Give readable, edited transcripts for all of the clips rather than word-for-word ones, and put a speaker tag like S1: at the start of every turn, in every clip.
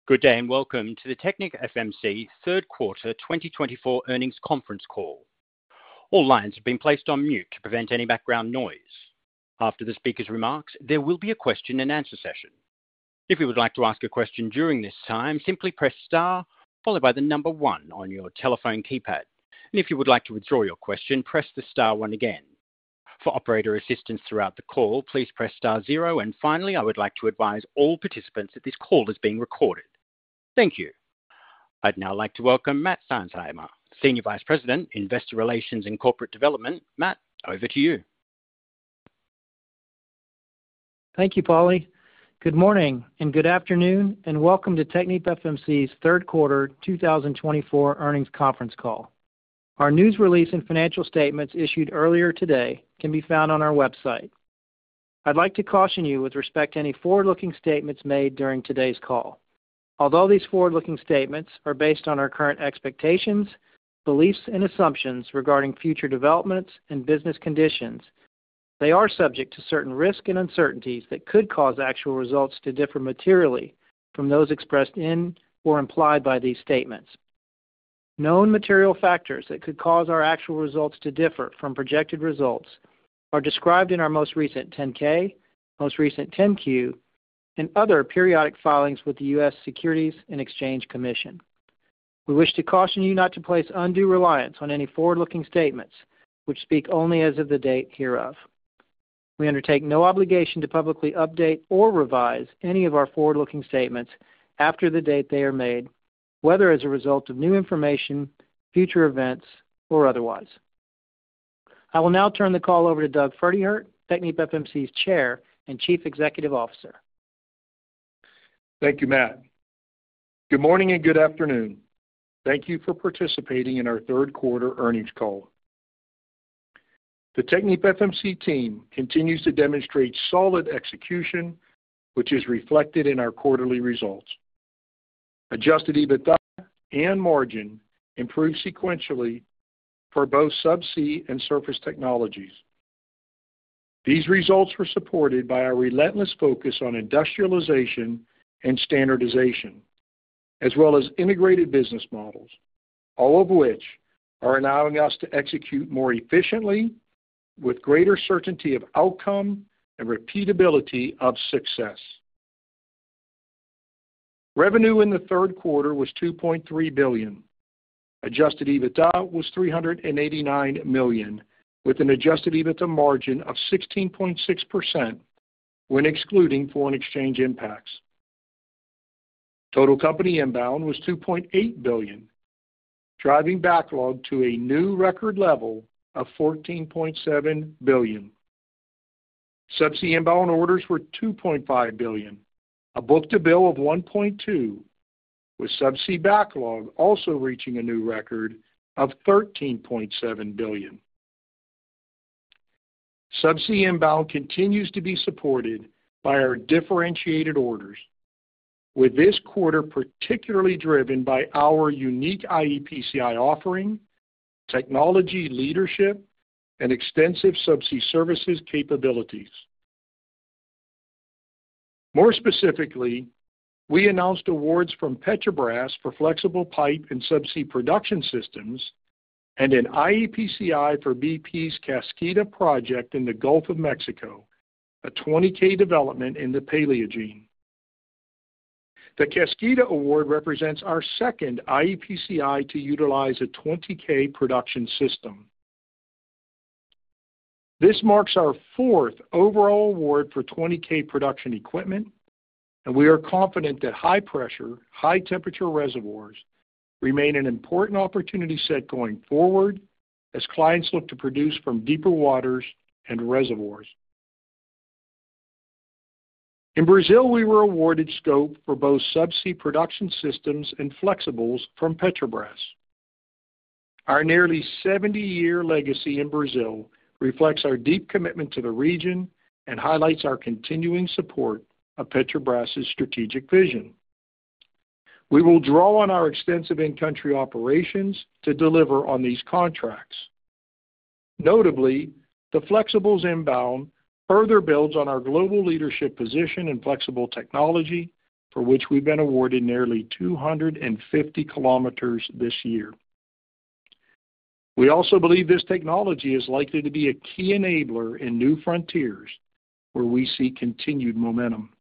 S1: Good day and welcome to the TechnipFMC third quarter 2024 earnings conference call. All lines have been placed on mute to prevent any background noise. After the speaker's remarks, there will be a question and answer session. If you would like to ask a question during this time, simply press star followed by the number 1 on your telephone keypad. And if you would like to withdraw your question, press the star 1 again. For operator assistance throughout the call, please press star 0. And finally, I would like to advise all participants that this call is being recorded. Thank you. I'd now like to welcome Matt Seinsheimer, Senior Vice President, Investor Relations and Corporate Development. Matt, over to you.
S2: Thank you, Paulie. Good morning and good afternoon, and welcome to TechnipFMC's third quarter 2024 earnings conference call. Our news release and financial statements issued earlier today can be found on our website. I'd like to caution you with respect to any forward-looking statements made during today's call. Although these forward-looking statements are based on our current expectations, beliefs, and assumptions regarding future developments and business conditions, they are subject to certain risks and uncertainties that could cause actual results to differ materially from those expressed in or implied by these statements. Known material factors that could cause our actual results to differ from projected results are described in our most recent 10-K, most recent 10-Q, and other periodic filings with the U.S. Securities and Exchange Commission. We wish to caution you not to place undue reliance on any forward-looking statements, which speak only as of the date hereof. We undertake no obligation to publicly update or revise any of our forward-looking statements after the date they are made, whether as a result of new information, future events, or otherwise. I will now turn the call over to Doug Pferdehirt, TechnipFMC's Chair and Chief Executive Officer.
S3: Thank you, Matt. Good morning and good afternoon. Thank you for participating in our third quarter earnings call. The TechnipFMC team continues to demonstrate solid execution, which is reflected in our quarterly results. Adjusted EBITDA and margin improved sequentially for both Subsea and Surface Technologies. These results were supported by our relentless focus on industrialization and standardization, as well as integrated business models, all of which are allowing us to execute more efficiently with greater certainty of outcome and repeatability of success. Revenue in the third quarter was $2.3 billion. Adjusted EBITDA was $389 million, with an adjusted EBITDA margin of 16.6% when excluding foreign exchange impacts. Total company inbound was $2.8 billion, driving backlog to a new record level of $14.7 billion. Subsea inbound orders were $2.5 billion, a book-to-bill of 1.2, with Subsea backlog also reaching a new record of $13.7 billion. Subsea inbound continues to be supported by our differentiated orders, with this quarter particularly driven by our unique iEPCI offering, technology leadership, and extensive subsea services capabilities. More specifically, we announced awards from Petrobras for flexible pipe and subsea production systems and an iEPCI for BP's Kaskida project in the Gulf of Mexico, a 20K development in the Paleogene. The Kaskida award represents our second iEPCI to utilize a 20K production system. This marks our fourth overall award for 20K production equipment, and we are confident that high-pressure, high-temperature reservoirs remain an important opportunity set going forward as clients look to produce from deeper waters and reservoirs. In Brazil, we were awarded scope for both subsea production systems and flexibles from Petrobras. Our nearly 70-year legacy in Brazil reflects our deep commitment to the region and highlights our continuing support of Petrobras' strategic vision. We will draw on our extensive in-country operations to deliver on these contracts. Notably, the flexibles inbound further builds on our global leadership position in flexible technology for which we've been awarded nearly 250 kilometers this year. We also believe this technology is likely to be a key enabler in new frontiers where we see continued momentum.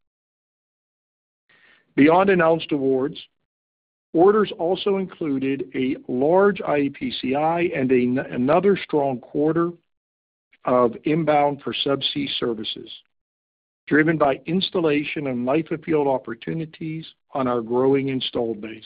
S3: Beyond announced awards, orders also included a large iEPCI and another strong quarter of inbound for subsea services, driven by installation and life of field opportunities on our growing installed base.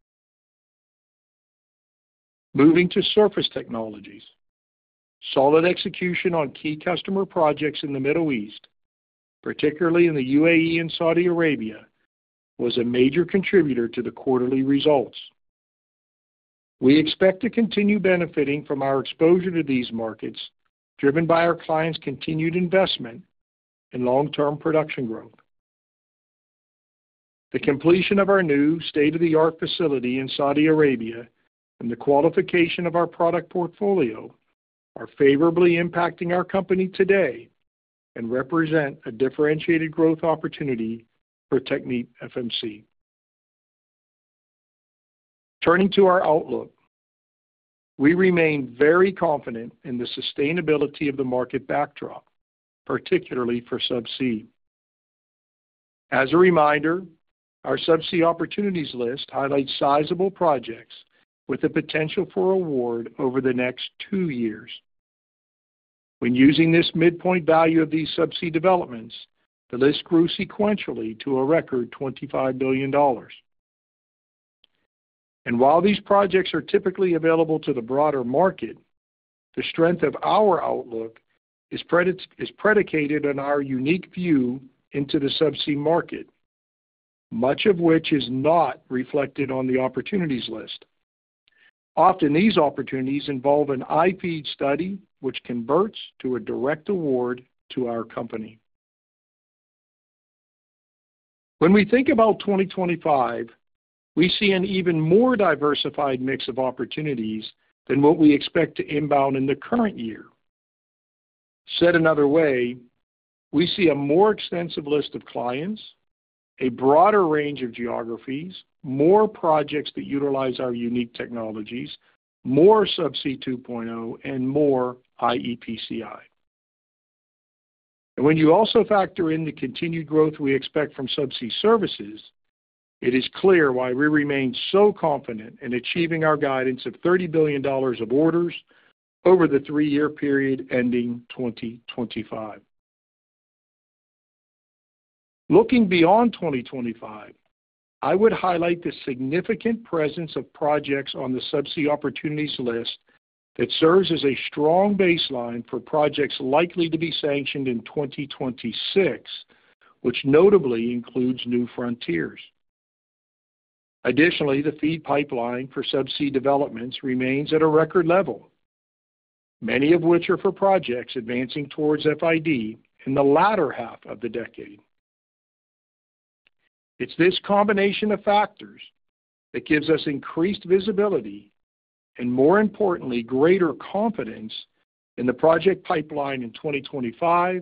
S3: Moving to surface technologies, solid execution on key customer projects in the Middle East, particularly in the UAE and Saudi Arabia, was a major contributor to the quarterly results. We expect to continue benefiting from our exposure to these markets, driven by our clients' continued investment in long-term production growth. The completion of our new state-of-the-art facility in Saudi Arabia and the qualification of our product portfolio are favorably impacting our company today and represent a differentiated growth opportunity for TechnipFMC. Turning to our outlook, we remain very confident in the sustainability of the market backdrop, particularly for subsea. As a reminder, our subsea opportunities list highlights sizable projects with the potential for award over the next 2 years. When using this midpoint value of these subsea developments, the list grew sequentially to a record $25 billion. And while these projects are typically available to the broader market, the strength of our outlook is predicated on our unique view into the subsea market, much of which is not reflected on the opportunities list. Often these opportunities involve an iFEED study, which converts to a direct award to our company. When we think about 2025, we see an even more diversified mix of opportunities than what we expect to inbound in the current year. Said another way, we see a more extensive list of clients, a broader range of geographies, more projects that utilize our unique technologies, more Subsea 2.0, and more iEPCI. And when you also factor in the continued growth we expect from subsea services, it is clear why we remain so confident in achieving our guidance of $30 billion of orders over the 3-year period ending 2025. Looking beyond 2025, I would highlight the significant presence of projects on the subsea opportunities list that serves as a strong baseline for projects likely to be sanctioned in 2026, which notably includes new frontiers. Additionally, the FEED pipeline for subsea developments remains at a record level, many of which are for projects advancing towards FID in the latter half of the decade. It's this combination of factors that gives us increased visibility and, more importantly, greater confidence in the project pipeline in 2025,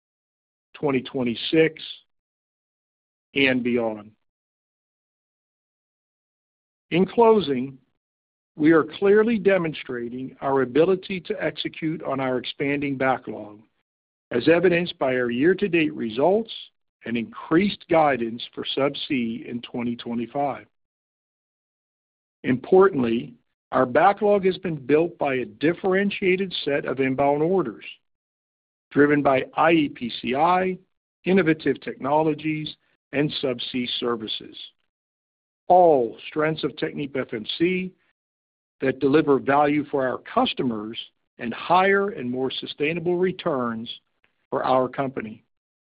S3: 2026, and beyond. In closing, we are clearly demonstrating our ability to execute on our expanding backlog, as evidenced by our year-to-date results and increased guidance for subsea in 2025. Importantly, our backlog has been built by a differentiated set of inbound orders, driven by iEPCI, innovative technologies, and subsea services, all strengths of TechnipFMC that deliver value for our customers and higher and more sustainable returns for our company.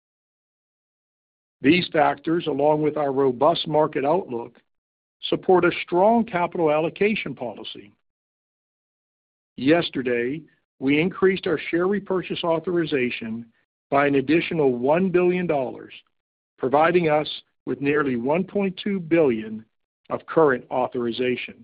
S3: These factors, along with our robust market outlook, support a strong capital allocation policy. Yesterday, we increased our share repurchase authorization by an additional $1 billion, providing us with nearly $1.2 billion of current authorization.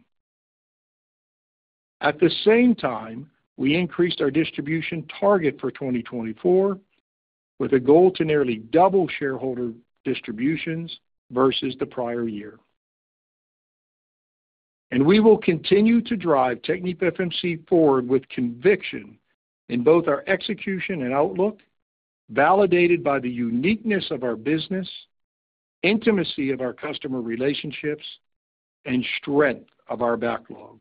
S3: At the same time, we increased our distribution target for 2024 with a goal to nearly double shareholder distributions versus the prior year. And we will continue to drive TechnipFMC forward with conviction in both our execution and outlook, validated by the uniqueness of our business, intimacy of our customer relationships, and strength of our backlog.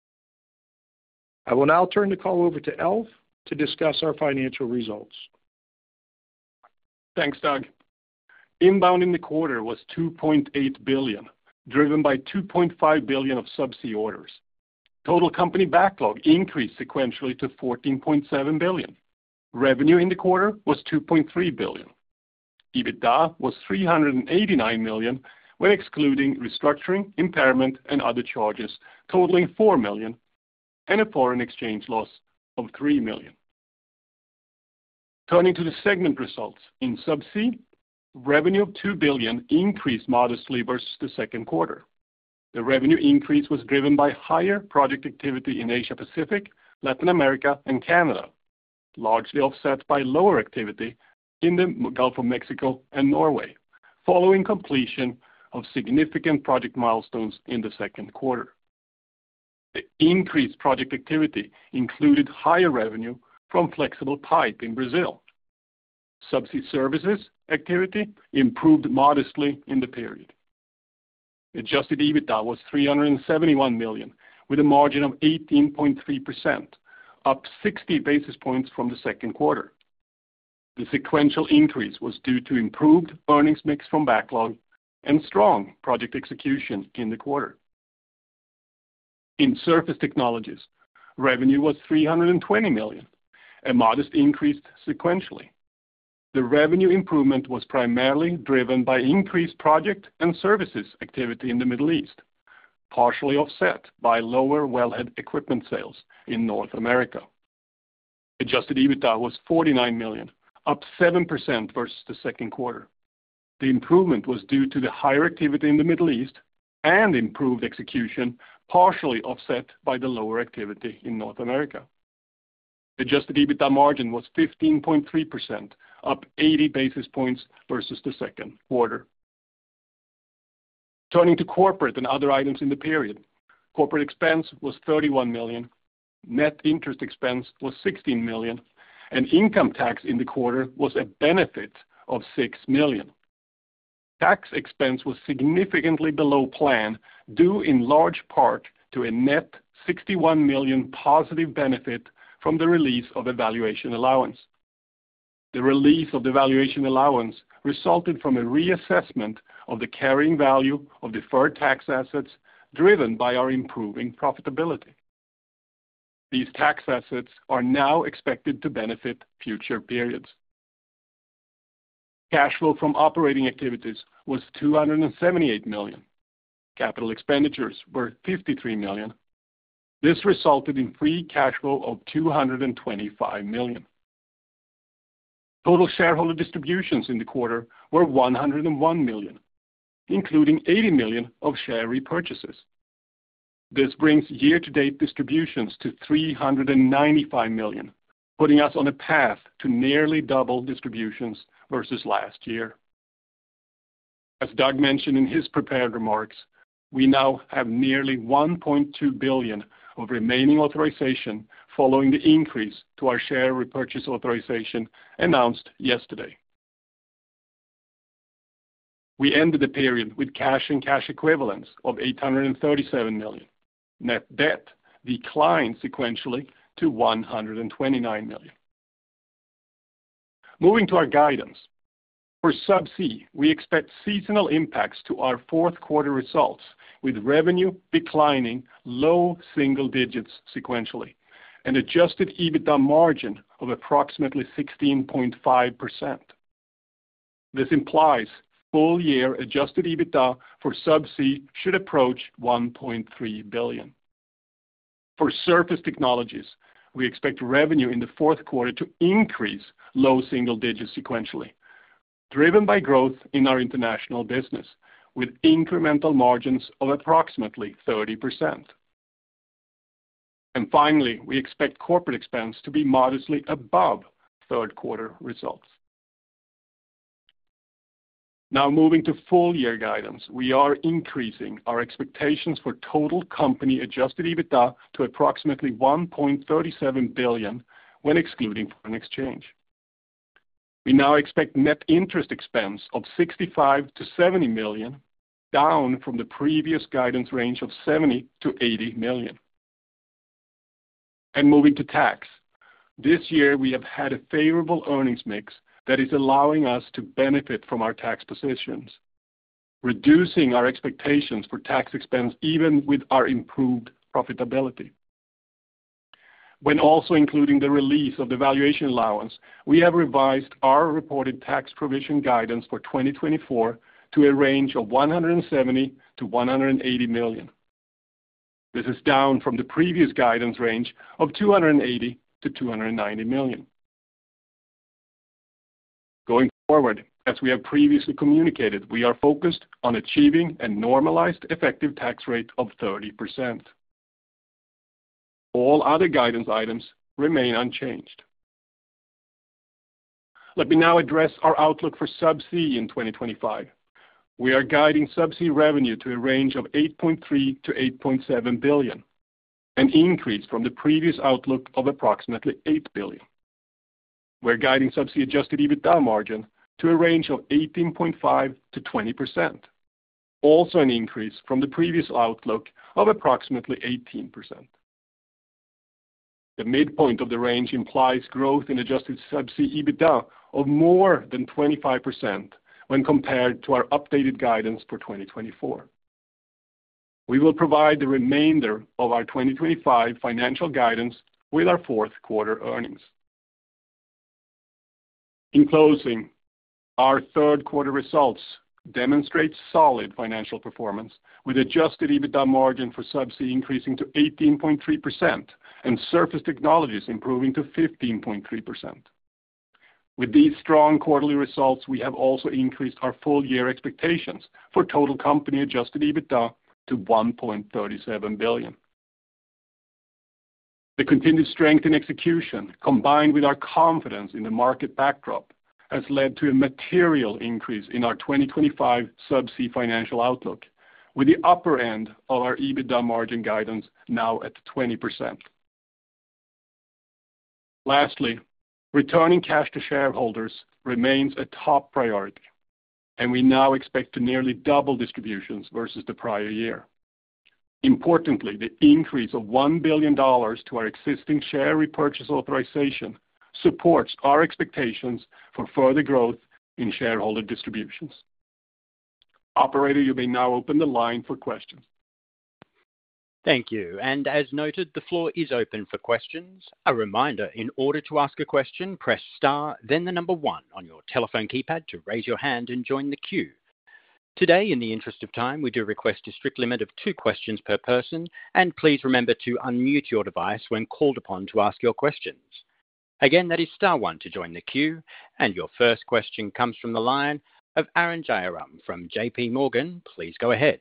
S3: I will now turn the call over to Alf to discuss our financial results.
S4: Thanks, Doug. Inbound in the quarter was $2.8 billion, driven by $2.5 billion of subsea orders. Total company backlog increased sequentially to $14.7 billion. Revenue in the quarter was $2.3 billion. EBITDA was $389 million, when excluding restructuring, impairment, and other charges totaling $4 million, and a foreign exchange loss of $3 million. Turning to the segment results. In Subsea, revenue of $2 billion increased modestly versus the second quarter. The revenue increase was driven by higher project activity in Asia Pacific, Latin America, and Canada, largely offset by lower activity in the Gulf of Mexico and Norway, following completion of significant project milestones in the second quarter. The increased project activity included higher revenue from flexible pipe in Brazil. Subsea services activity improved modestly in the period. Adjusted EBITDA was $371 million, with a margin of 18.3%, up 60 basis points from the second quarter. The sequential increase was due to improved earnings mix from backlog and strong project execution in the quarter. In Surface Technologies, revenue was $320 million, a modest increase sequentially. The revenue improvement was primarily driven by increased project and services activity in the Middle East, partially offset by lower wellhead equipment sales in North America. Adjusted EBITDA was $49 million, up 7% versus the second quarter. The improvement was due to the higher activity in the Middle East and improved execution, partially offset by the lower activity in North America. Adjusted EBITDA margin was 15.3%, up 80 basis points versus the second quarter. Turning to corporate and other items in the period. Corporate expense was $31 million, net interest expense was $16 million, and income tax in the quarter was a benefit of $6 million. Tax expense was significantly below plan, due in large part to a net $61 million positive benefit from the release of a valuation allowance. The release of the valuation allowance resulted from a reassessment of the carrying value of deferred tax assets driven by our improving profitability. These tax assets are now expected to benefit future periods. Cash flow from operating activities was $278 million. Capital expenditures were $53 million. This resulted in free cash flow of $225 million. Total shareholder distributions in the quarter were $101 million, including $80 million of share repurchases. This brings year-to-date distributions to $395 million, putting us on a path to nearly double distributions versus last year. As Doug mentioned in his prepared remarks, we now have nearly $1.2 billion of remaining authorization following the increase to our share repurchase authorization announced yesterday. We ended the period with cash and cash equivalents of $837 million. Net debt declined sequentially to $129 million. Moving to our guidance. For Subsea, we expect seasonal impacts to our fourth quarter results, with revenue declining low single digits sequentially, and adjusted EBITDA margin of approximately 16.5%. This implies full-year adjusted EBITDA for Subsea should approach $1.3 billion. For Surface Technologies, we expect revenue in the fourth quarter to increase low single digits sequentially, driven by growth in our international business, with incremental margins of approximately 30%. And finally, we expect corporate expense to be modestly above third quarter results. Now moving to full year guidance, we are increasing our expectations for total company adjusted EBITDA to approximately $1.37 billion when excluding foreign exchange. We now expect net interest expense of $65 to $70 million, down from the previous guidance range of $70 to $80 million. And moving to tax, this year we have had a favorable earnings mix that is allowing us to benefit from our tax positions, reducing our expectations for tax expense even with our improved profitability. When also including the release of the valuation allowance, we have revised our reported tax provision guidance for 2024 to a range of $170 to $180 million. This is down from the previous guidance range of $280 to $290 million. Going forward, as we have previously communicated, we are focused on achieving a normalized effective tax rate of 30%. All other guidance items remain unchanged. Let me now address our outlook for Subsea in 2025. We are guiding Subsea revenue to a range of $8.3 to $8.7 billion, an increase from the previous outlook of approximately $8 billion. We're guiding Subsea adjusted EBITDA margin to a range of 18.5% to 20%, also an increase from the previous outlook of approximately 18%. The midpoint of the range implies growth in adjusted Subsea EBITDA of more than 25% when compared to our updated guidance for 2024. We will provide the remainder of our 2025 financial guidance with our fourth quarter earnings. In closing, our third quarter results demonstrate solid financial performance, with adjusted EBITDA margin for Subsea increasing to 18.3% and Surface Technologies improving to 15.3%. With these strong quarterly results, we have also increased our full year expectations for total company adjusted EBITDA to $1.37 billion. The continued strength in execution, combined with our confidence in the market backdrop, has led to a material increase in our 2025 Subsea financial outlook, with the upper end of our EBITDA margin guidance now at 20%. Lastly, returning cash to shareholders remains a top priority, and we now expect to nearly double distributions versus the prior year. Importantly, the increase of $1 billion to our existing share repurchase authorization supports our expectations for further growth in shareholder distributions. Operator, you may now open the line for questions.
S1: Thank you. And as noted, the floor is open for questions. A reminder, in order to ask a question, press star, then the number 1 on your telephone keypad to raise your hand and join the queue. Today, in the interest of time, we do request a strict limit of 2 questions per person, and please remember to unmute your device when called upon to ask your questions. Again, that is star 1 to join the queue, and your first question comes from the line of Arun Jayaram from JP Morgan. Please go ahead.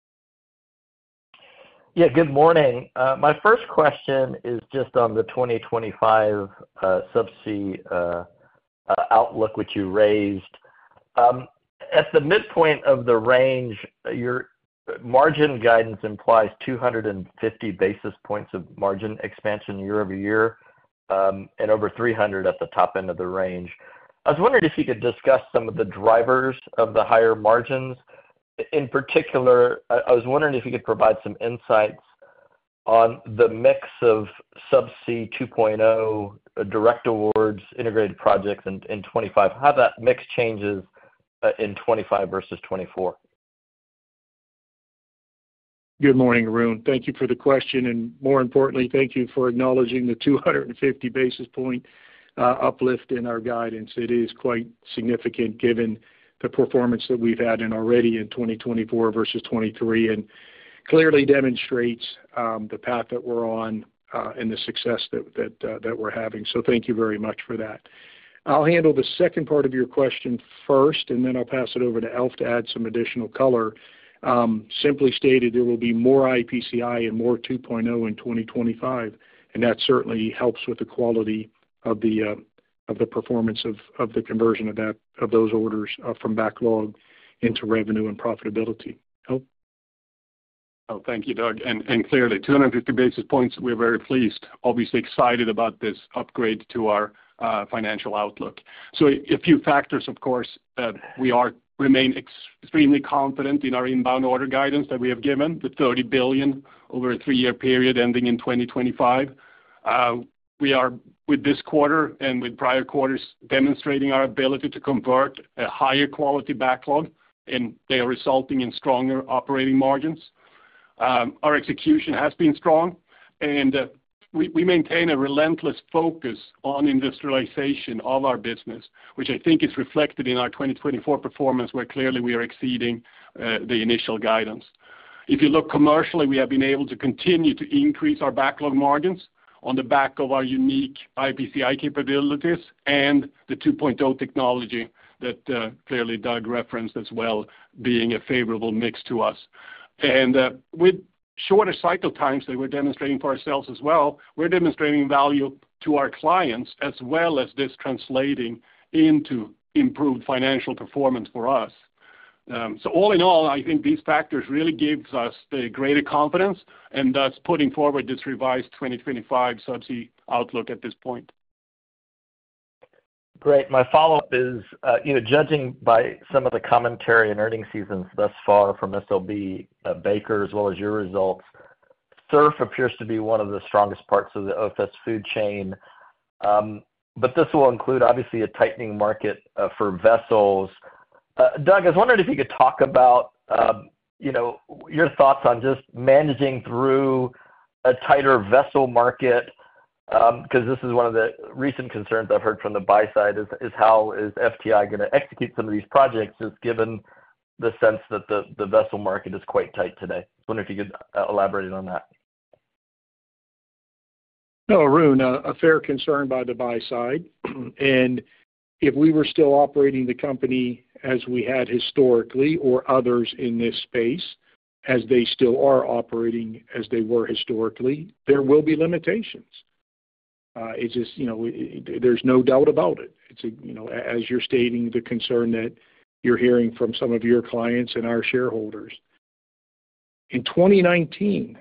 S5: Yeah, good morning. My first question is just on the 2025 Subsea outlook, which you raised. At the midpoint of the range, your margin guidance implies 250 basis points of margin expansion year over year, and over 300 at the top end of the range. I was wondering if you could discuss some of the drivers of the higher margins. In particular, I was wondering if you could provide some insights on the mix of Subsea 2.0, direct awards, integrated projects in 25, how that mix changes in 25 versus 24.
S3: Good morning, Arun. Thank you for the question, and more importantly, thank you for acknowledging the 250 basis point uplift in our guidance. It is quite significant given the performance that we've had already in 2024 versus 23, and clearly demonstrates the path that we're on and the success that we're having. So thank you very much for that. I'll handle the second part of your question first, and then I'll pass it over to Alf to add some additional color. Simply stated, there will be more iEPCI and more 2.0 in 2025, and that certainly helps with the quality of the performance of the conversion of those orders from backlog into revenue and profitability. Alf?
S4: Oh, thank you, Doug. And clearly, 250 basis points, we're very pleased, obviously excited about this upgrade to our financial outlook. So a few factors, of course, we remain extremely confident in our inbound order guidance that we have given, the $30 billion over a 3-year period ending in 2025. We are, with this quarter and with prior quarters, demonstrating our ability to convert a higher quality backlog, and they are resulting in stronger operating margins. Our execution has been strong, and we maintain a relentless focus on industrialization of our business, which I think is reflected in our 2024 performance, where clearly we are exceeding the initial guidance. If you look commercially, we have been able to continue to increase our backlog margins on the back of our unique iEPCI capabilities and the 2.0 technology that clearly Doug referenced as well, being a favorable mix to us. And with shorter cycle times that we're demonstrating for ourselves as well, we're demonstrating value to our clients, as well as this translating into improved financial performance for us. So all in all, I think these factors really gives us the greater confidence, and thus putting forward this revised 2025 Subsea outlook at this point.
S5: Great. My follow-up is, judging by some of the commentary and earnings seasons thus far from SLB, Baker, as well as your results, SURF appears to be one of the strongest parts of the OFS food chain. But this will include, obviously, a tightening market for vessels. Doug, I was wondering if you could talk about, your thoughts on just managing through a tighter vessel market, because this is one of the recent concerns I've heard from the buy side is how is FTI going to execute some of these projects, just given the sense that the vessel market is quite tight today. I wonder if you could elaborate on that.
S3: No, Arun, a fair concern by the buy side. And if we were still operating the company as we had historically, or others in this space, as they still are operating as they were historically, there will be limitations. It's just, there's no doubt about it. It's, as you're stating, the concern that you're hearing from some of your clients and our shareholders. In 2019,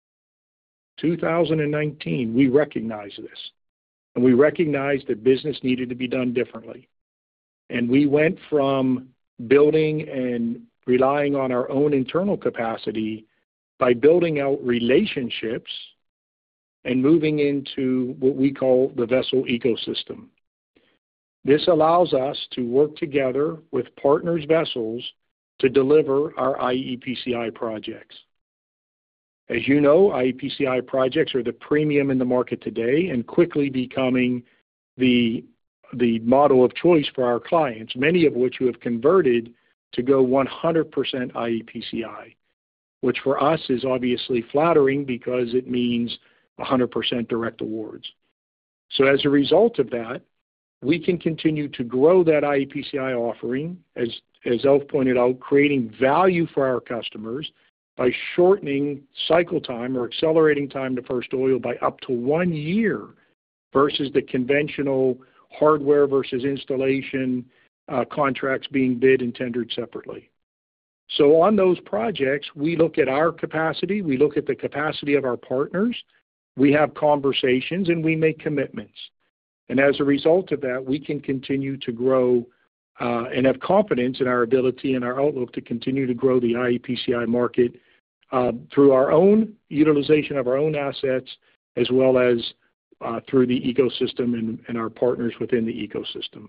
S3: we recognized this, and we recognized that business needed to be done differently. And we went from building and relying on our own internal capacity by building out relationships and moving into what we call the vessel ecosystem. This allows us to work together with partners' vessels to deliver our iEPCI projects. As you know, iEPCI projects are the premium in the market today and quickly becoming the model of choice for our clients, many of which who have converted to go 100% iEPCI, which for us is obviously flattering because it means 100% direct awards. So as a result of that, we can continue to grow that iEPCI offering, as Alf pointed out, creating value for our customers by shortening cycle time or accelerating time to first oil by up to 1 year versus the conventional hardware versus installation contracts being bid and tendered separately. So on those projects, we look at our capacity, we look at the capacity of our partners, we have conversations, and we make commitments. And as a result of that, we can continue to grow and have confidence in our ability and our outlook to continue to grow the iEPCI market through our own utilization of our own assets, as well as through the ecosystem and our partners within the ecosystem.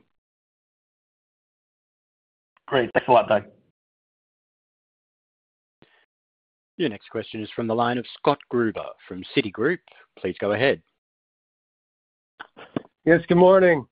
S5: Great. Thanks a lot, Doug.
S1: Your next question is from the line of Scott Gruber from Citigroup. Please go ahead.
S6: Yes, good morning.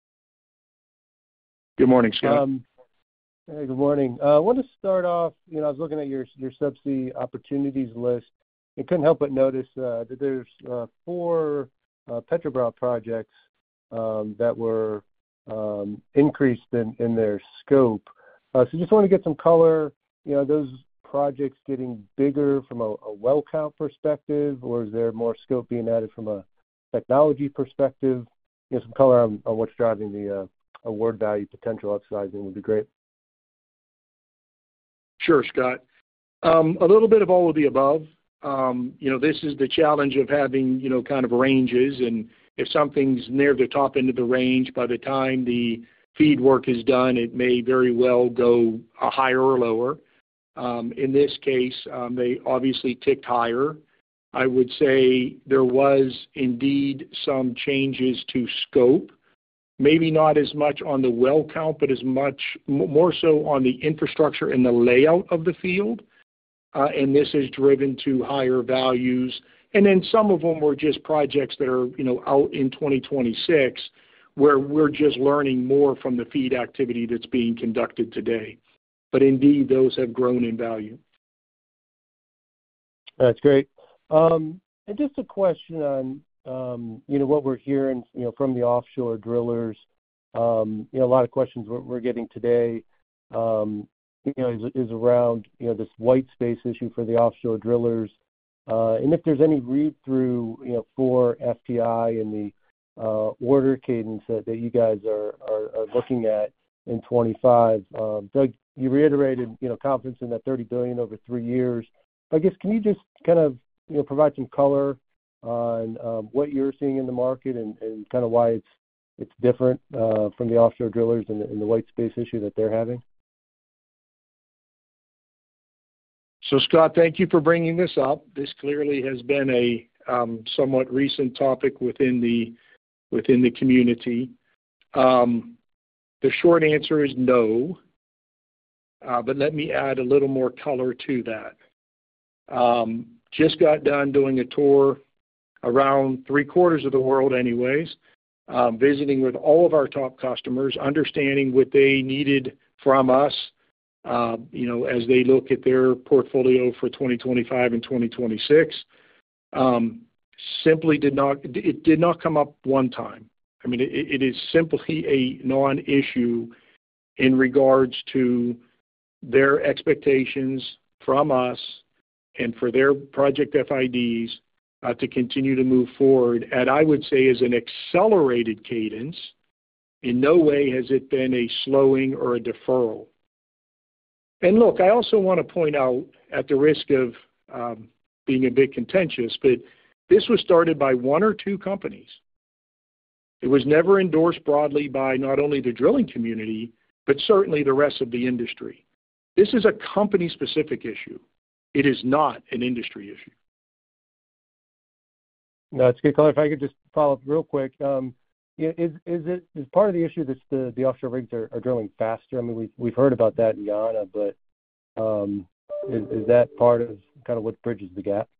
S3: Good morning, Scott.
S6: Hey, good morning. I want to start off, I was looking at your subsea opportunities list. I couldn't help but notice that there's 4 Petrobras projects that were increased in their scope. So just want to get some color, those projects getting bigger from a well count perspective, or is there more scope being added from a technology perspective? Some color on what's driving the award value potential upsizing would be great.
S3: Sure, Scott. A little bit of all of the above. This is the challenge of having, kind of ranges, and if something's near the top end of the range, by the time the feed work is done, it may very well go higher or lower. In this case, they obviously ticked higher. I would say there was indeed some changes to scope, maybe not as much on the well count, but as much more so on the infrastructure and the layout of the field. And this has driven to higher values. And then some of them were just projects that are, out in 2026, where we're just learning more from the feed activity that's being conducted today. But indeed, those have grown in value.
S6: That's great. And just a question on, what we're hearing, from the offshore drillers. A lot of questions we're getting today, is around, this white space issue for the offshore drillers. And if there's any read-through, for FTI and the order cadence that you guys are looking at in 25. Doug, you reiterated, confidence in that $30 billion over 3 years. I guess, can you just kind of, provide some color on what you're seeing in the market and kind of why it's different from the offshore drillers and the white space issue that they're having?
S3: So, Scott, thank you for bringing this up. This clearly has been a somewhat recent topic within the community. The short answer is no, but let me add a little more color to that. Just got done doing a tour around 3/4 of the world anyways, visiting with all of our top customers, understanding what they needed from us, as they look at their portfolio for 2025 and 2026. Simply did not come up one time. I mean, it is simply a non-issue in regards to their expectations from us and for their project FIDs to continue to move forward. And I would say is an accelerated cadence. In no way has it been a slowing or a deferral. And look, I also want to point out, at the risk of being a bit contentious, but this was started by one or two companies. It was never endorsed broadly by not only the drilling community, but certainly the rest of the industry. This is a company-specific issue. It is not an industry issue.
S6: No, it's good color. If I could just follow up real quick. Is part of the issue that the offshore rigs are drilling faster? I mean, we've heard about that in Guyana, but is that part of kind of what bridges the gap?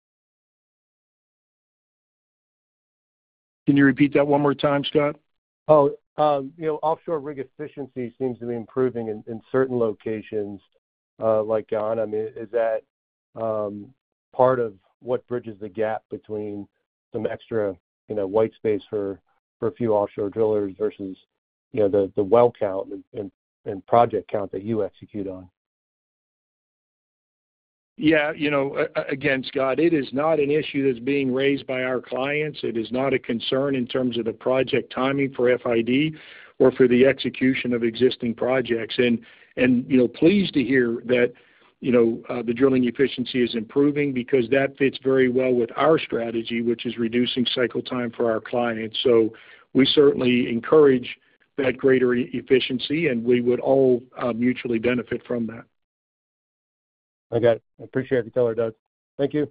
S3: Can you repeat that one more time, Scott?
S6: Offshore rig efficiency seems to be improving in certain locations like Guyana. I mean, is that part of what bridges the gap between some extra, white space for a few offshore drillers versus, the well count and project count that you execute on?
S3: Yeah, again, Scott, it is not an issue that's being raised by our clients. It is not a concern in terms of the project timing for FID or for the execution of existing projects. And pleased to hear that, the drilling efficiency is improving, because that fits very well with our strategy, which is reducing cycle time for our clients. So we certainly encourage that greater efficiency, and we would all mutually benefit from that.
S6: I got it. I appreciate the color, Doug. Thank you.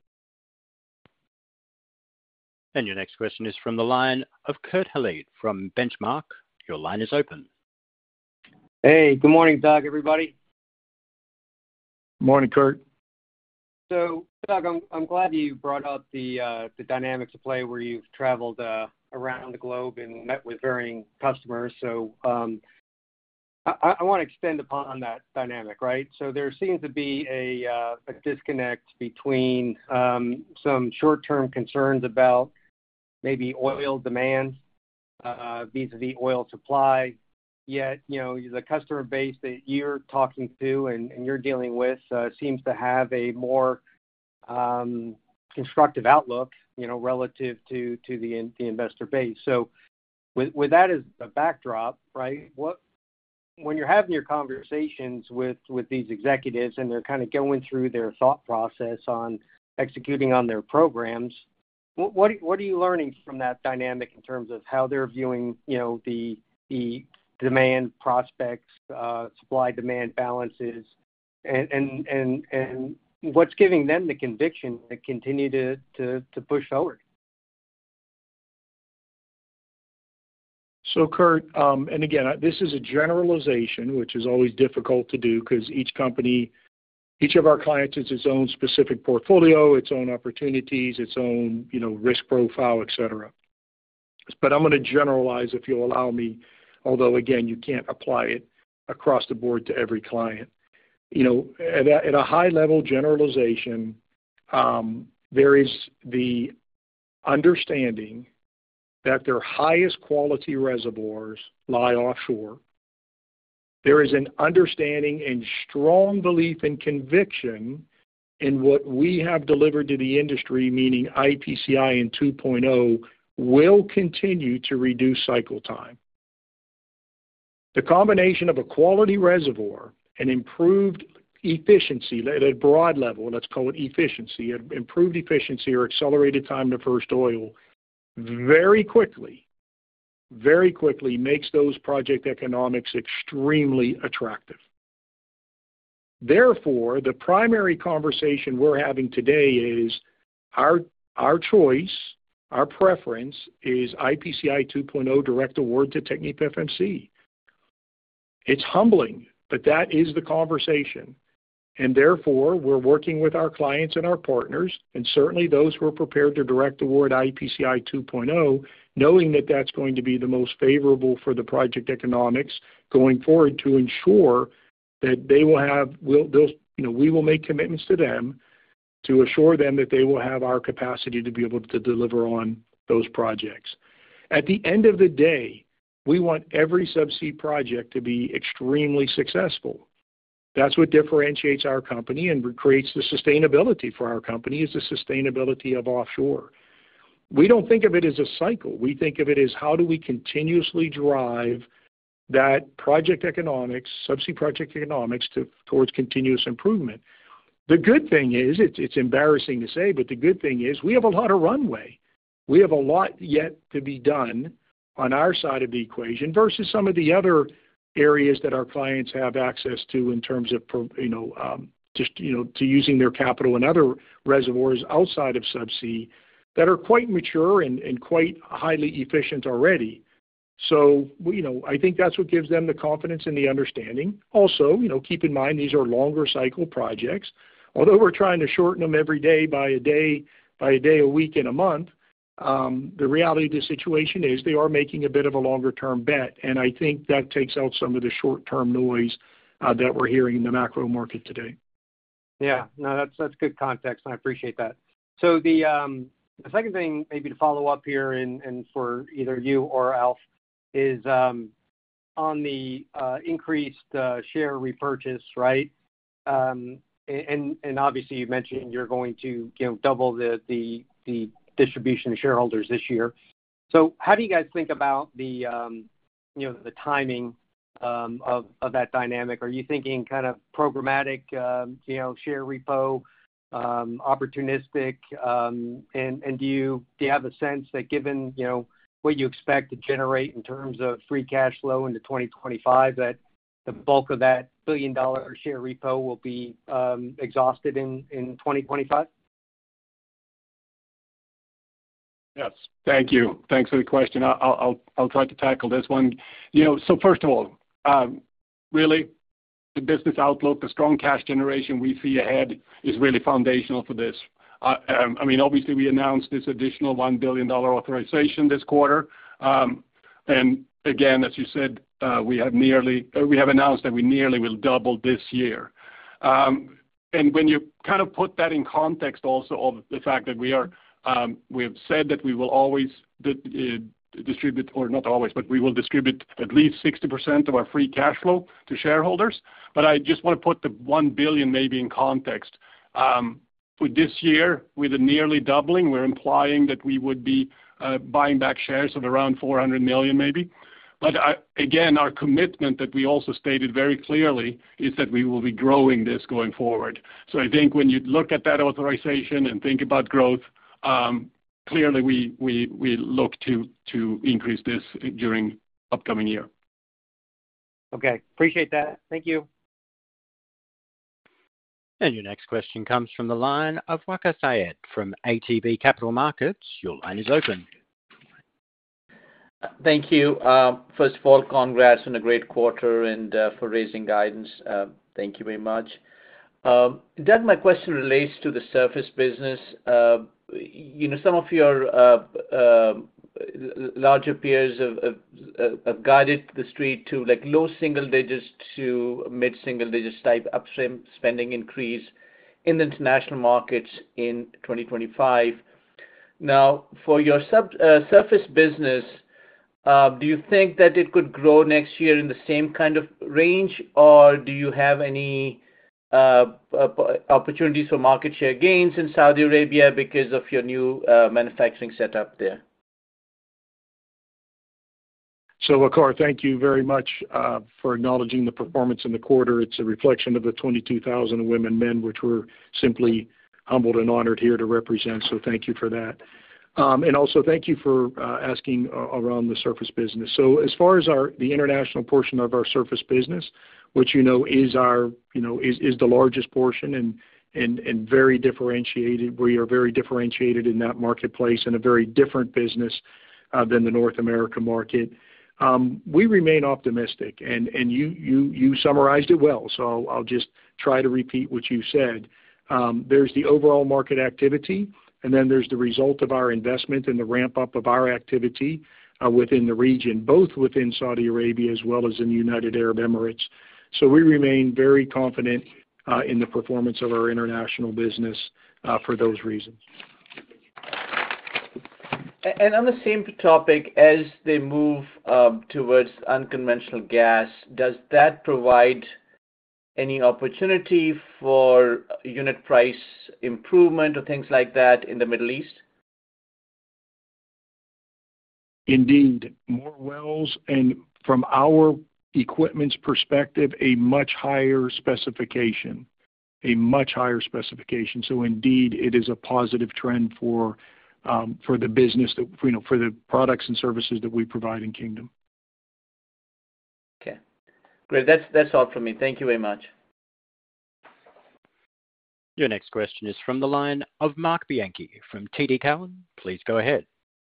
S1: And your next question is from the line of Kurt Hallead from Benchmark. Your line is open.
S7: Hey, good morning, Doug, everybody.
S3: Morning, Kurt.
S7: So, Doug, I'm glad you brought up the dynamics of play where you've traveled around the globe and met with varying customers. So I want to extend upon that dynamic, right? So there seems to be a disconnect between some short-term concerns about maybe oil demand vis-a-vis oil supply. Yet, the customer base that you're talking to and you're dealing with seems to have a more constructive outlook, relative to the investor base. So with that as a backdrop, right, when you're having your conversations with these executives and they're kind of going through their thought process on executing on their programs, what are you learning from that dynamic in terms of how they're viewing, the demand prospects, supply-demand balances, and what's giving them the conviction to continue to push forward?
S3: So, Kurt, and again, this is a generalization, which is always difficult to do because each of our clients has its own specific portfolio, its own opportunities, its own, risk profile, et cetera. But I'm going to generalize, if you'll allow me, although, again, you can't apply it across the board to every client. At a high-level generalization, there is the understanding that their highest quality reservoirs lie offshore. There is an understanding and strong belief and conviction in what we have delivered to the industry, meaning iEPCI and 2.0 will continue to reduce cycle time. The combination of a quality reservoir and improved efficiency at a broad level, let's call it efficiency, improved efficiency or accelerated time to first oil, very quickly makes those project economics extremely attractive. Therefore, the primary conversation we're having today is our choice, our preference is iEPCI 2.0 direct award to TechnipFMC. It's humbling, but that is the conversation. And therefore, we're working with our clients and our partners, and certainly those who are prepared to direct award iEPCI 2.0, knowing that that's going to be the most favorable for the project economics going forward to ensure that they will have, we will make commitments to them to assure them that they will have our capacity to be able to deliver on those projects. At the end of the day, we want every subsea project to be extremely successful. That's what differentiates our company and creates the sustainability for our company is the sustainability of offshore. We don't think of it as a cycle. We think of it as how do we continuously drive that project economics, subsea project economics towards continuous improvement. The good thing is, it's embarrassing to say, but the good thing is we have a lot of runway. We have a lot yet to be done on our side of the equation versus some of the other areas that our clients have access to in terms of, to using their capital and other reservoirs outside of subsea that are quite mature and quite highly efficient already. So, I think that's what gives them the confidence and the understanding. Also, keep in mind, these are longer cycle projects. Although we're trying to shorten them every day by a day, a week, and a month, the reality of the situation is they are making a bit of a longer-term bet, and I think that takes out some of the short-term noise that we're hearing in the macro market today.
S7: Yeah, no, that's good context, and I appreciate that. So the second thing, maybe to follow up here, and for either you or Alf, is on the increased share repurchase, right? And obviously you mentioned you're going to double the distribution to shareholders this year. So how do you guys think about the the timing of that dynamic? Are you thinking kind of programmatic, share repo, opportunistic, and do you have a sense that given what you expect to generate in terms of free cash flow into 2025, that the bulk of that $1 billion share repo will be exhausted in 2025?
S4: Yes, thank you. Thanks for the question. I'll try to tackle this one. So first of all, really, the business outlook, the strong cash generation we see ahead is really foundational for this. Obviously, we announced this additional $1 billion authorization this quarter, and again, as you said, we have announced that we nearly will double this year. And when you kind of put that in context also of the fact that we have said that we will always distribute, or not always, but we will distribute at least 60% of our free cash flow to shareholders. But I just want to put the $1 billion maybe in context. For this year, with a nearly doubling, we're implying that we would be buying back shares of around 400 million maybe. But again, our commitment that we also stated very clearly is that we will be growing this going forward. So I think when you look at that authorization and think about growth, clearly we look to increase this during upcoming year.
S7: Okay. Appreciate that. Thank you.
S1: And your next question comes from the line of Waqar Syed from ATB Capital Markets. Your line is open.
S8: Thank you. First of all, congrats on a great quarter and for raising guidance. Thank you very much. Doug, my question relates to the surface business. Some of your larger peers have guided the street to like low single digits to mid single digits type upstream spending increase in the international markets in 2025. Now, for your surface business, do you think that it could grow next year in the same kind of range, or do you have any opportunities for market share gains in Saudi Arabia because of your new manufacturing setup there?
S3: So, Waqar, thank you very much for acknowledging the performance in the quarter. It's a reflection of the 22,000 women and men, which we're simply humbled and honored here to represent. So thank you for that. And also thank you for asking around the surface business. So as far as the international portion of our surface business, which is the largest portion and very differentiated. We are very differentiated in that marketplace and a very different business than the North America market. We remain optimistic, and you summarized it well. So I'll just try to repeat what you said. There's the overall market activity, and then there's the result of our investment and the ramp up of our activity within the region, both within Saudi Arabia as well as in the United Arab Emirates. So we remain very confident in the performance of our international business for those reasons.
S8: And on the same topic, as they move towards unconventional gas, does that provide any opportunity for unit price improvement or things like that in the Middle East?
S3: Indeed, more wells, and from our equipment's perspective, a much higher specification. So indeed, it is a positive trend for the business that for the products and services that we provide in Kingdom.
S8: Okay, great. That's all from me. Thank you very much.
S1: Your next question is from the line of Mark Bianchi from TD Cowen. Please go ahead.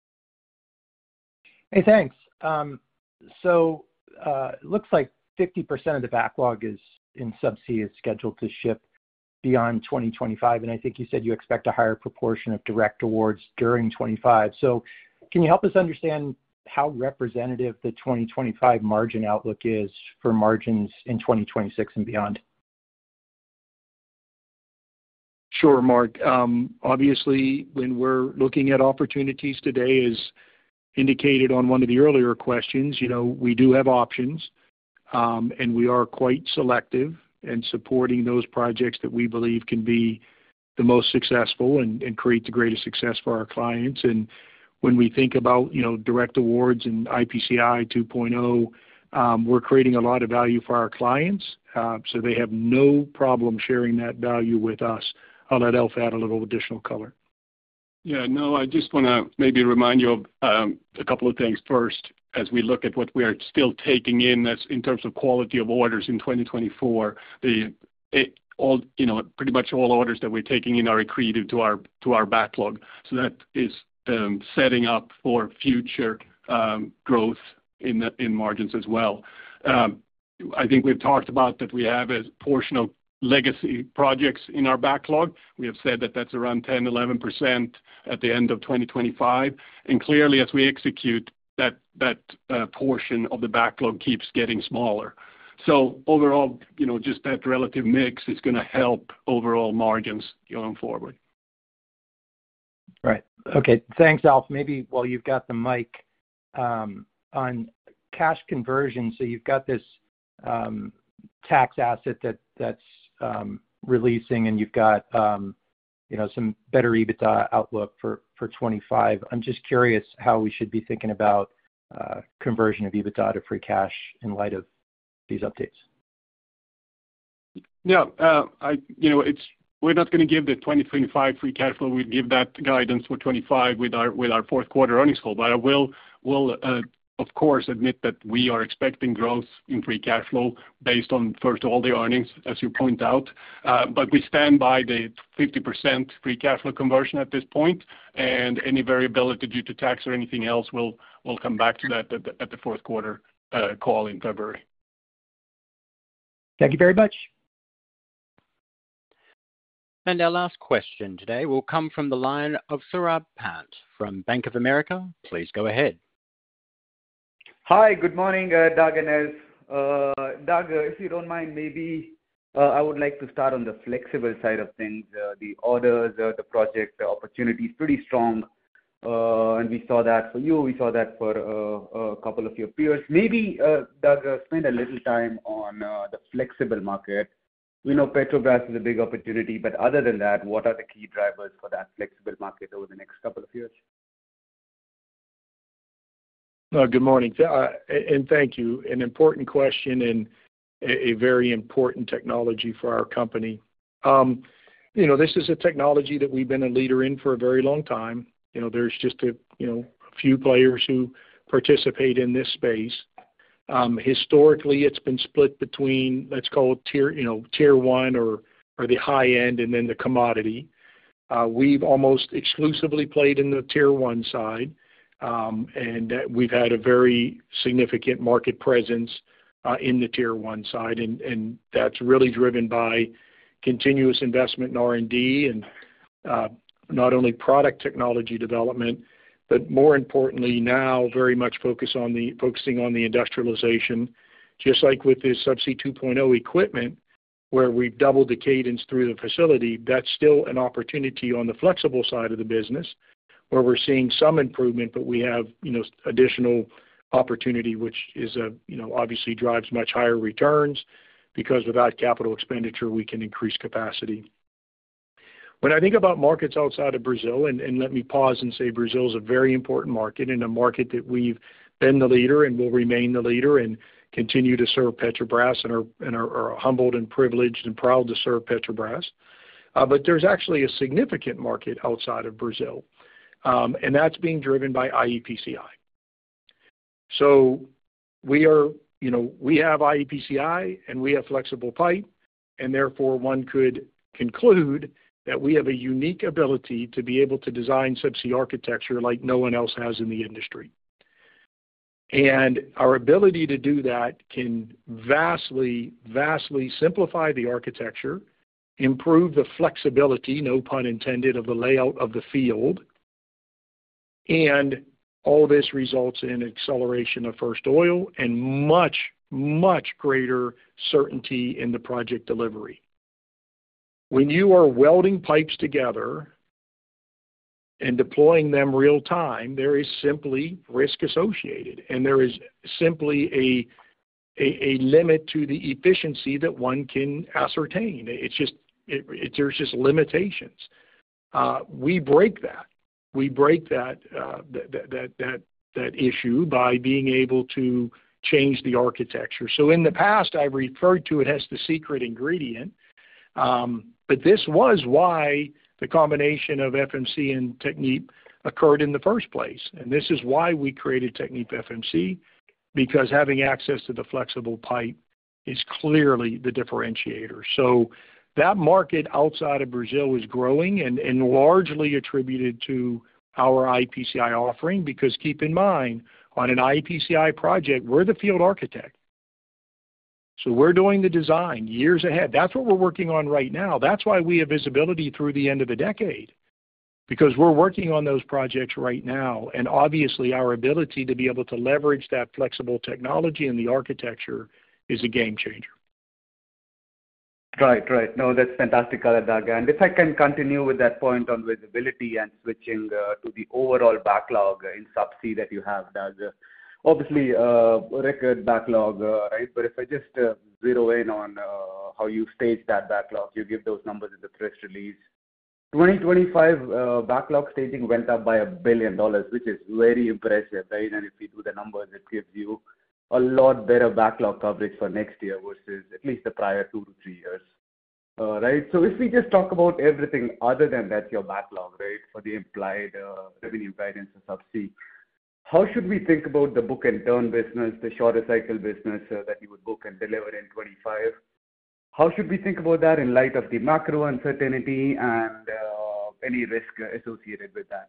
S2: Hey, thanks. So it looks like 50% of the backlog is in subsea is scheduled to ship beyond 2025, and I think you said you expect a higher proportion of direct awards during 25. So can you help us understand how representative the 2025 margin outlook is for margins in 2026 and beyond?
S3: Sure, Mark. Obviously, when we're looking at opportunities today, as indicated on one of the earlier questions, we do have options, and we are quite selective in supporting those projects that we believe can be the most successful and create the greatest success for our clients. And when we think about, direct awards and iEPCI 2.0, we're creating a lot of value for our clients, so they have no problem sharing that value with us. I'll let Alf add a little additional color.
S4: Yeah, no, I just want to maybe remind you of a couple of things first as we look at what we are still taking in terms of quality of orders in 2024. Pretty much all orders that we're taking in are accretive to our backlog. So that is setting up for future growth in margins as well. I think we've talked about that we have a portion of legacy projects in our backlog. We have said that that's around 10-11% at the end of 2025. And clearly, as we execute, that portion of the backlog keeps getting smaller. So overall, just that relative mix is going to help overall margins going forward.
S2: Right. Okay. Thanks, Alf. Maybe while you've got the mic on cash conversion, so you've got this tax asset that's releasing, and you've got some better EBITDA outlook for 25. I'm just curious how we should be thinking about
S9: conversion of EBITDA to free cash in light of these updates?
S4: Yeah, we're not going to give the 2025 free cash flow. We'll give that guidance for 25 with our fourth quarter earnings call. But I will of course admit that we are expecting growth in free cash flow based on, first of all, the earnings, as you point out. But we stand by the 50% free cash flow conversion at this point, and any variability due to tax or anything else, we'll come back to that at the fourth quarter call in February.
S9: Thank you very much.
S1: And our last question today will come from the line of Saurabh Pant from Bank of America. Please go ahead.
S10: Hi, good morning, Doug and Els. Doug, if you don't mind, maybe I would like to start on the flexible side of things. The orders, the project opportunity is pretty strong, and we saw that for you. We saw that for a couple of your peers. Maybe, Doug, spend a little time on the flexible market. We know Petrobras is a big opportunity, but other than that, what are the key drivers for that flexible market over the next couple of years?
S3: Good morning, and thank you. An important question and a very important technology for our company. This is a technology that we've been a leader in for a very long time. There's just a few players who participate in this space. Historically, it's been split between, let's call it tier one or the high end, and then the commodity. We've almost exclusively played in the tier one side. And we've had a very significant market presence in the tier one side, and that's really driven by continuous investment in R&D and not only product technology development, but more importantly now very much focusing on the industrialization, just like with the Subsea 2.0 equipment, where we've doubled the cadence through the facility. That's still an opportunity on the flexible side of the business, where we're seeing some improvement, but we have additional opportunity, which is obviously drives much higher returns, because without capital expenditure we can increase capacity. When I think about markets outside of Brazil, and let me pause and say Brazil is a very important market, and a market that we've been the leader and will remain the leader and continue to serve Petrobras, and are humbled and privileged and proud to serve Petrobras. But there's actually a significant market outside of Brazil. And that's being driven by iEPCI. So we have iEPCI and we have flexible pipe, and therefore one could conclude that we have a unique ability to be able to design subsea architecture like no one else has in the industry. And our ability to do that can vastly, vastly simplify the architecture, improve the flexibility, no pun intended, of the layout of the field. And all this results in acceleration of first oil and much, much greater certainty in the project delivery. When you are welding pipes together and deploying them real time, there is simply risk associated, and there is simply a limit to the efficiency that one can ascertain. There's just limitations. We break that. We break that issue by being able to change the architecture. So in the past, I've referred to it as the secret ingredient, but this was why the combination of FMC and Technip occurred in the first place. And this is why we created TechnipFMC, because having access to the flexible pipe is clearly the differentiator. So that market outside of Brazil is growing and largely attributed to our iEPCI offering, because keep in mind, on an iEPCI project, we're the field architect. So we're doing the design years ahead. That's what we're working on right now. That's why we have visibility through the end of the decade, because we're working on those projects right now. And obviously our ability to be able to leverage that flexible technology and the architecture is a game changer.
S10: Right. No, that's fantastic, Doug. And if I can continue with that point on visibility and switching to the overall backlog in Subsea that you have, Doug. Obviously, record backlog, right? But if I just zero in on how you stage that backlog, you give those numbers in the press release. 2025 backlog staging went up by $1 billion, which is very impressive, right? And if we do the numbers, it gives you a lot better backlog coverage for next year versus at least the prior 2 to 3 years. Right? So if we just talk about everything other than that, your backlog, right, for the implied revenue guidance of Subsea, how should we think about the book and turn business, the shorter cycle business that you would book and deliver in 25? How should we think about that in light of the macro uncertainty and any risk associated with that?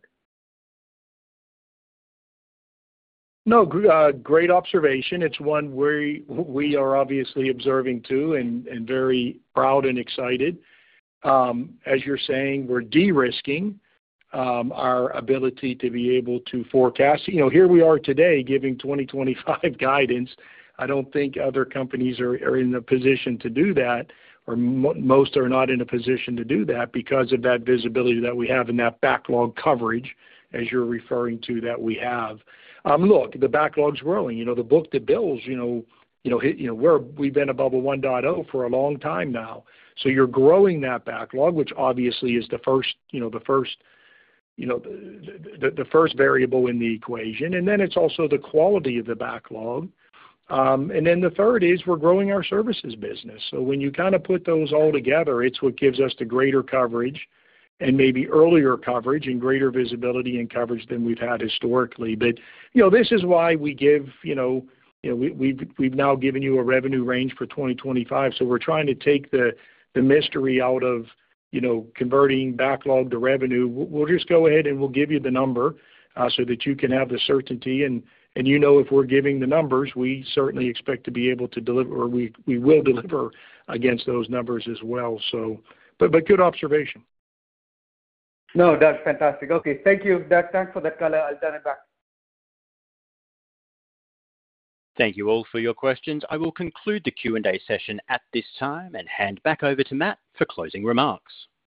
S3: No, great observation. It's one we are obviously observing too, and very proud and excited. As you're saying, we're de-risking our ability to be able to forecast. You know, here we are today giving 2025 guidance. I don't think other companies are in a position to do that, or most are not in a position to do that because of that visibility that we have and that backlog coverage, as you're referring to, that we have. Look, the backlog's growing. You know, the book-to-bills, we've been above a 1.0 for a long time now. So you're growing that backlog, which obviously is the first variable in the equation, and then it's also the quality of the backlog. And then the third is we're growing our services business. So when you kind of put those all together, it's what gives us the greater coverage and maybe earlier coverage and greater visibility and coverage than we've had historically. But, this is why we give, we've now given you a revenue range for 2025. So we're trying to take the mystery out of, converting backlog to revenue. We'll just go ahead and we'll give you the number so that you can have the certainty. And if we're giving the numbers, we certainly expect to be able to deliver, or we will deliver against those numbers as well. So, but good observation.
S10: No, Doug, fantastic. Okay, thank you, Doug. Thanks for that color. I'll turn it back.
S1: Thank you all for your questions. I will conclude the Q&A session at this time and hand back over to Matt for closing remarks.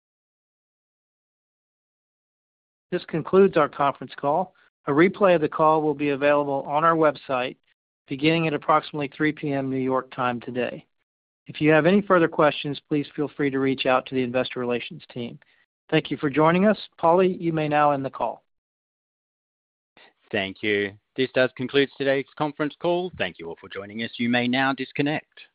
S2: This concludes our conference call. A replay of the call will be available on our website beginning at approximately 3 p.m. New York time today. If you have any further questions, please feel free to reach out to the investor relations team. Thank you for joining us. Polly, you may now end the call.
S1: Thank you. This does conclude today's conference call. Thank you all for joining us. You may now disconnect.